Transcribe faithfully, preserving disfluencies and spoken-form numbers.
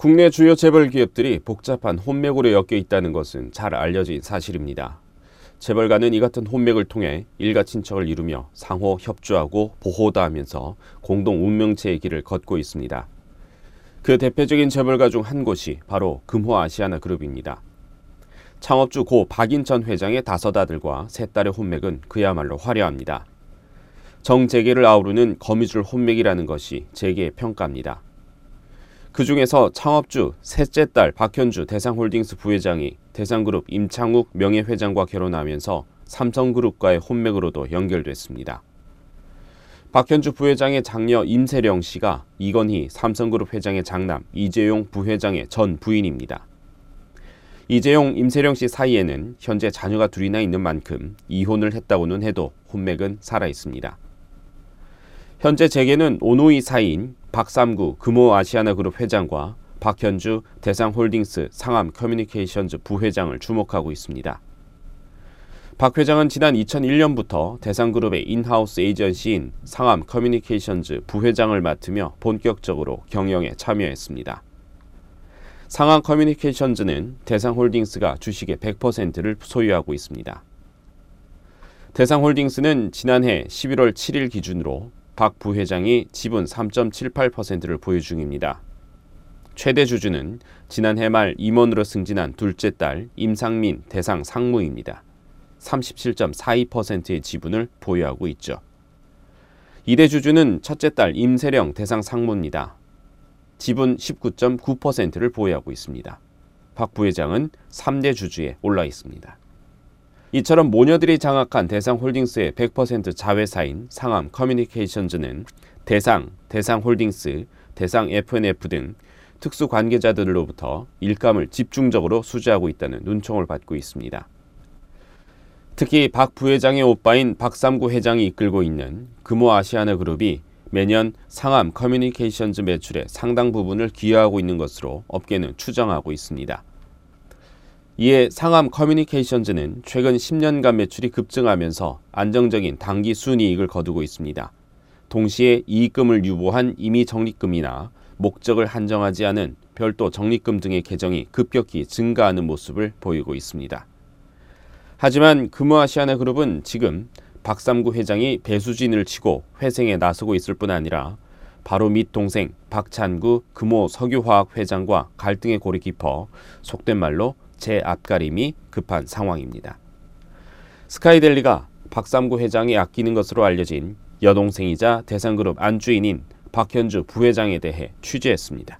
국내 주요 재벌 기업들이 복잡한 혼맥으로 엮여 있다는 것은 잘 알려진 사실입니다. 재벌가는 이 같은 혼맥을 통해 일가 친척을 이루며 상호 협조하고 보호다하면서 공동 운명체의 길을 걷고 있습니다. 그 대표적인 재벌가 중 한 곳이 바로 금호아시아나그룹입니다. 창업주 고 박인천 회장의 다섯 아들과 세 딸의 혼맥은 그야말로 화려합니다. 정재계를 아우르는 거미줄 혼맥이라는 것이 재계의 평가입니다. 그 중에서 창업주 셋째 딸 박현주 대상홀딩스 부회장이 대상그룹 임창욱 명예회장과 결혼하면서 삼성그룹과의 혼맥으로도 연결됐습니다. 박현주 부회장의 장녀 임세령 씨가 이건희 삼성그룹 회장의 장남 이재용 부회장의 전 부인입니다. 이재용, 임세령 씨 사이에는 현재 자녀가 둘이나 있는 만큼 이혼을 했다고는 해도 혼맥은 살아있습니다. 현재 재계는 오노이 사이인 박삼구 금호아시아나그룹 회장과 박현주 대상홀딩스 상암커뮤니케이션즈 부회장을 주목하고 있습니다. 박 회장은 지난 이천일 년부터 대상그룹의 인하우스 에이전시인 상암커뮤니케이션즈 부회장을 맡으며 본격적으로 경영에 참여했습니다. 상암커뮤니케이션즈는 대상홀딩스가 주식의 백 퍼센트를 소유하고 있습니다. 대상홀딩스는 지난해 십일월 칠일 기준으로 박 부회장이 지분 삼 점 칠팔 퍼센트를 보유 중입니다. 최대 주주는 지난해 말 임원으로 승진한 둘째 딸 임상민 대상 상무입니다. 삼십칠 점 사이 퍼센트의 지분을 보유하고 있죠. 이 대 주주는 첫째 딸 임세령 대상 상무입니다. 지분 십구 점 구 퍼센트를 보유하고 있습니다. 박 부회장은 삼 대 주주에 올라 있습니다. 이처럼 모녀들이 장악한 대상홀딩스의 백 퍼센트 자회사인 상암커뮤니케이션즈는 대상, 대상홀딩스, 대상 에프앤에프 등 특수 관계자들로부터 일감을 집중적으로 수주하고 있다는 눈총을 받고 있습니다. 특히 박 부회장의 오빠인 박삼구 회장이 이끌고 있는 금호아시아나그룹이 매년 상암커뮤니케이션즈 매출의 상당 부분을 기여하고 있는 것으로 업계는 추정하고 있습니다. 이에 상암커뮤니케이션즈는 최근 십 년간 매출이 급증하면서 안정적인 단기 순이익을 거두고 있습니다. 동시에 이익금을 유보한 임의 적립금이나 목적을 한정하지 않은 별도 적립금 등의 계정이 급격히 증가하는 모습을 보이고 있습니다. 하지만 금호아시아나그룹은 지금 박삼구 회장이 배수진을 치고 회생에 나서고 있을 뿐 아니라 바로 밑 동생 박찬구 금호석유화학 회장과 갈등의 골이 깊어 속된 말로 제 앞가림이 급한 상황입니다. 스카이델리가 박삼구 회장이 아끼는 것으로 알려진 여동생이자 대상그룹 안주인인 박현주 부회장에 대해 취재했습니다.